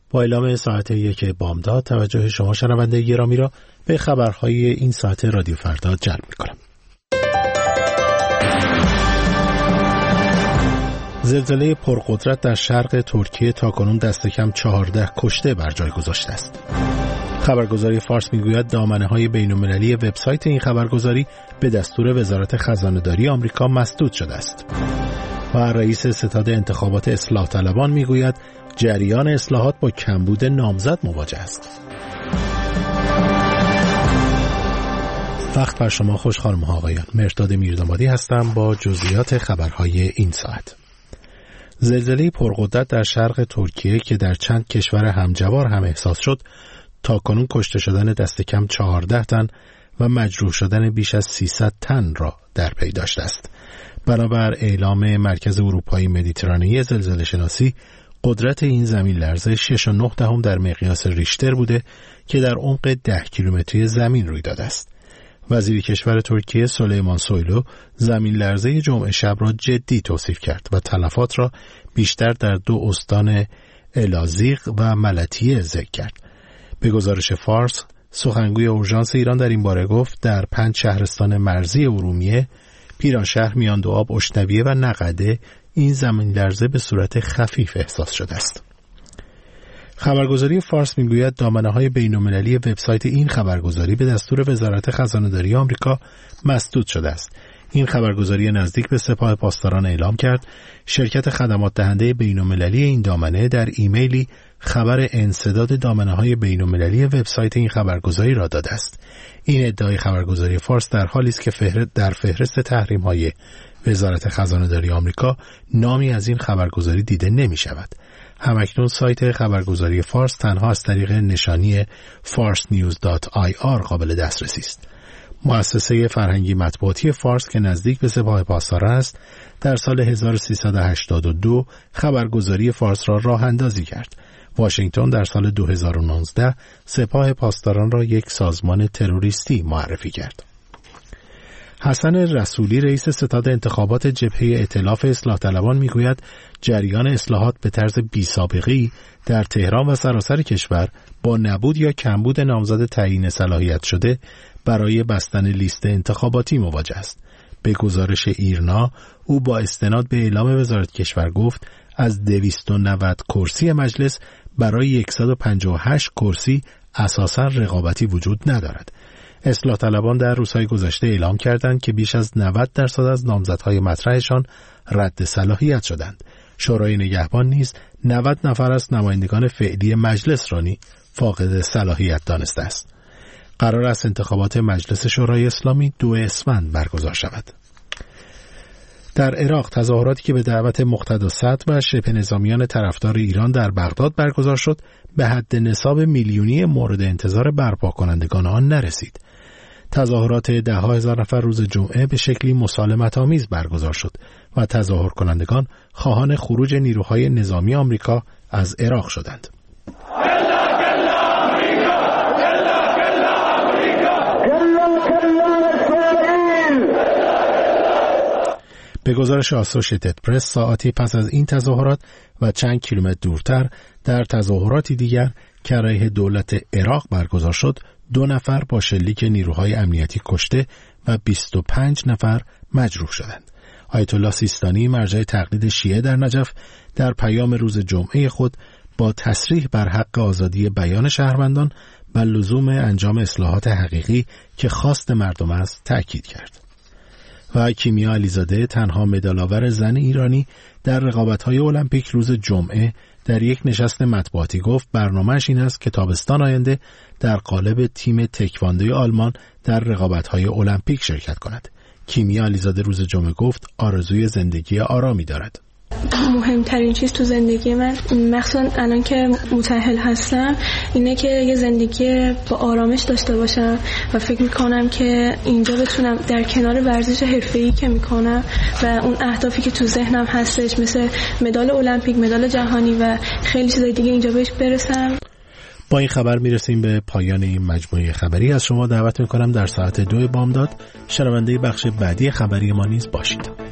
با اعلام ساعت 1 بامداد توجه شما شنونده گرامی را به خبرهای این ساعت رادیو فردا جلب می‌کنم. زلزله پرقدرت در شرق ترکیه تاکنون دست کم 14 کشته بر جای گذاشته است. خبرگزاری فارس میگوید دامنه‌های بین‌المللی وبسایت این خبرگزاری به دستور وزارت خزانه‌داری آمریکا مسدود شده است. و رئیس ستاد انتخابات اصلاح طلبان میگوید جریان اصلاحات با کمبود نامزد مواجه است. وقت بر شما خوش خانم ها آقایان. مرداد میردامادی هستم با جزئیات خبرهای این ساعت. زلزله پرقدرت در شرق ترکیه که در چند کشور همجوار هم احساس شد تاکنون کشته شدن دست کم 14 تن و مجروح شدن بیش از 300 تن را در پی داشته است. بنابر اعلام مرکز اروپایی مدیترانه‌ای زلزله شناسی قدرت این زمین لرزه 6.9 در مقیاس ریشتر بوده که در عمق 10 کیلومتری زمین روی داده است. وزیر کشور ترکیه سلیمان سویلو زمین لرزه جمعه شب را جدی توصیف کرد و تلفات را بیشتر در 2 استان الازیق و ملتیه ذکر کرد. به گزارش فارس، سخنگوی اورژانس ایران در این باره گفت در 5 شهرستان مرزی ارومیه، پیرانشهر، میاندوآب، اشنویه و نقده این زمین لرزه به صورت خفیف احساس شده است. خبرگزاری فارس میگوید دامنه‌های بین‌المللی وبسایت این خبرگزاری به دستور وزارت خزانه‌داری آمریکا مسدود شده است. این خبرگزاری نزدیک به سپاه پاسداران اعلام کرد شرکت خدمات دهنده بین‌المللی این دامنه در ایمیلی خبر انسداد دامنه‌های بین‌المللی وبسایت این خبرگزاری را داده است. این ادعای خبرگزاری فارس در حالی است که در فهرست تحریم‌های وزارت خزانه‌داری آمریکا نامی از این خبرگزاری دیده نمی‌شود. همکنون سایت خبرگزاری فارس تنها از طریق نشانی farsnews.ir قابل دسترسی است. مؤسسه فرهنگی مطبوعاتی فارس که نزدیک به سپاه پاسداران است، در سال 1382 خبرگزاری فارس را راه اندازی کرد. واشنگتن در سال 2019 سپاه پاسداران را یک سازمان تروریستی معرفی کرد. حسن رسولی رئیس ستاد انتخابات جبهه ائتلاف اصلاح طلبان میگوید جریان اصلاحات به طرز بی‌سابقه‌ای در تهران و سراسر کشور با نبود یا کمبود نامزد تعیین صلاحیت شده برای بستن لیست انتخاباتی مواجه است. به گزارش ایرنا، او با استناد به اعلام وزارت کشور گفت از 290 کرسی مجلس برای 158 کرسی اساساً رقابتی وجود ندارد. اصلاح طلبان در روزهای گذشته اعلام کردند که بیش از 90% از نامزدهای مطرحشان رد صلاحیت شدند. شورای نگهبان نیز 90 نفر از نمایندگان فعلی مجلس را فاقد صلاحیت دانسته است. قرار است انتخابات مجلس شورای اسلامی 2 اسفند برگزار شود. در عراق تظاهراتی که به دعوت مقتدا صدر و شبه نظامیان طرفدار ایران در بغداد برگزار شد به حد نصاب میلیونی مورد انتظار برپا کنندگان آن نرسید. تظاهرات 10,000 نفر روز جمعه به شکلی مسالمت‌آمیز برگزار شد و تظاهر کنندگان خواهان خروج نیروهای نظامی آمریکا از عراق شدند. به گزارش آسوشیتد پرس ساعتی پس از این تظاهرات و چند کیلومتر دورتر در تظاهراتی دیگر که علیه دولت عراق برگزار شد 2 نفر با شلیک نیروهای امنیتی کشته و 25 نفر مجروح شدند. آیت الله سیستانی مرجع تقلید شیعه در نجف در پیام روز جمعه خود با تصریح بر حق آزادی بیان شهروندان و لزوم انجام اصلاحات حقیقی که خواست مردم است تأکید کرد. و کیمیا علیزاده تنها مدال‌آور زن ایرانی در رقابت‌های المپیک روز جمعه در یک نشست مطبوعاتی گفت برنامه‌اش این است که تابستان آینده در قالب تیم تکواندوی آلمان در رقابت‌های المپیک شرکت کند. کیمیا علیزاده روز جمعه گفت آرزوی زندگی آرامی دارد. مهمترین چیز تو زندگی من مخصوصا الان که متأهل هستم اینه که یه زندگی با آرامش داشته باشم و فکر میکنم که اینجا بتونم در کنار ورزش حرفه‌ای که میکنم و اون اهدافی که تو ذهنم هستش مثل مدال المپیک، مدال جهانی و خیلی چیزای دیگه اینجا بهش برسم. با این خبر میرسیم به پایان این مجموعه خبری. از شما دعوت میکنم در ساعت 2 بامداد شنونده بخش بعدی خبری ما نیز باشید.